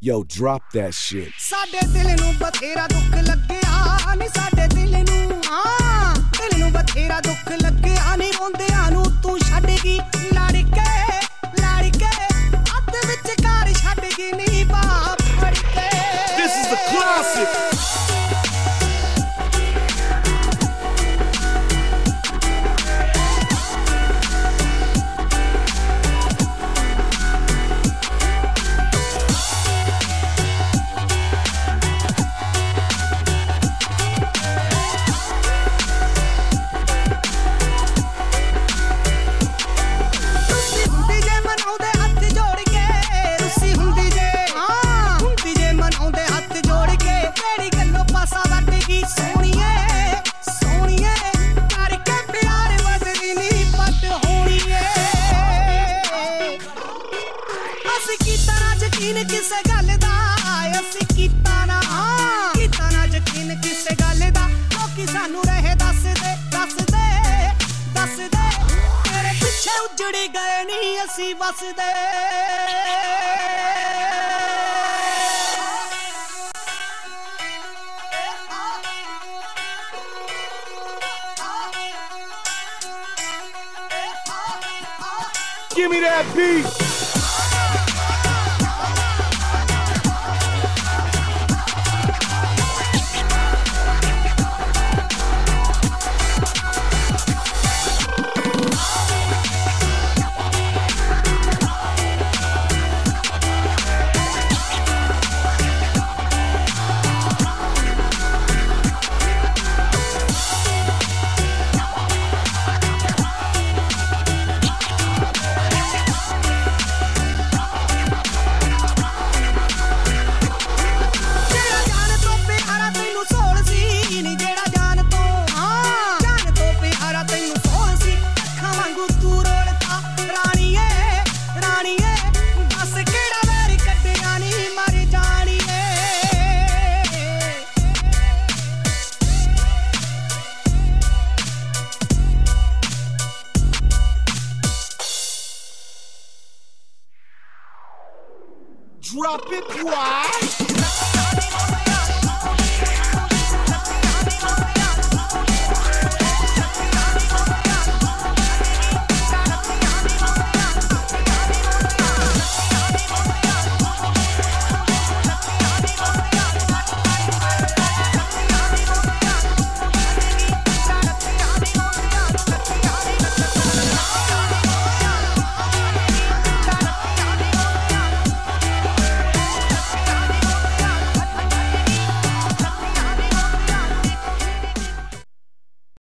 Yo, drop that shit. ਸਾਡੇ ਦਿਲ ਨੂੰ ਬਥੇਰਾ ਦੁੱਖ ਲੱਗਿਆ ਨੀ ਸਾਡੇ ਦਿਲ ਨੂੰ ਦਿਲ ਨੂੰ ਬਥੇਰਾ ਦੁੱਖ ਲੱਗਿਆ ਨੀ ਰੋਂਦਿਆਂ ਨੂੰ ਤੂੰ ਛੱਡ ਗਈ ਲੜ ਕੇ ਅੱਧ ਵਿੱਚ ਘਰ ਛੱਡ ਗਈ ਨੀ ਬਾਪ ਫੜ ਕੇ This is the classic. ਕਿਸੇ ਗੱਲ ਦਾ ਅਸੀਂ ਕੀਤਾ ਨਾ ਯਕੀਨ ਕਿਸੇ ਗੱਲ ਦਾ ਲੋਕੀ ਸਾਨੂੰ ਰਹੇ ਦੱਸਦੇ ਤੇਰੇ ਪਿੱਛੇ ਉਜੜੀ ਗਏ ਨਹੀਂ ਅਸੀਂ ਵਸਦੇ Give me that beat. Drop it, why?